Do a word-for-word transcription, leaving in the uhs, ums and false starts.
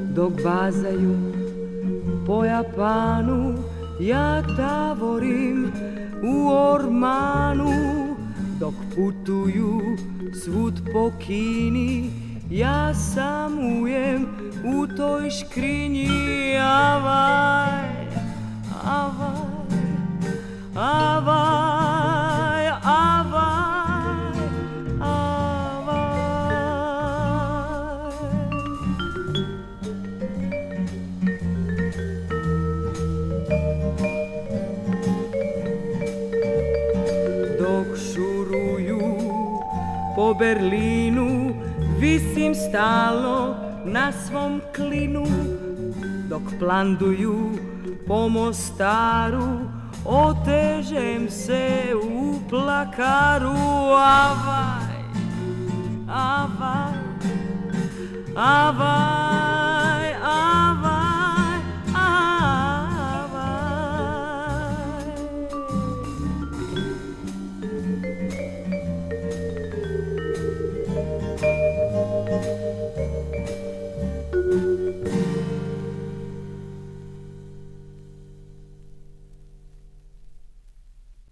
dok bazaju po Japanu, ja tavorim u ormanu. Dok putuju svud po Kini, ja samujem u toj škrinji. Avaj, avaj, avaj, avaj, avaj. Dok šuruju po Berlinu, visim stalno na svom klinu. Dok planduju po Mostaru, otežem se u plakaru. Avaj, avaj, avaj.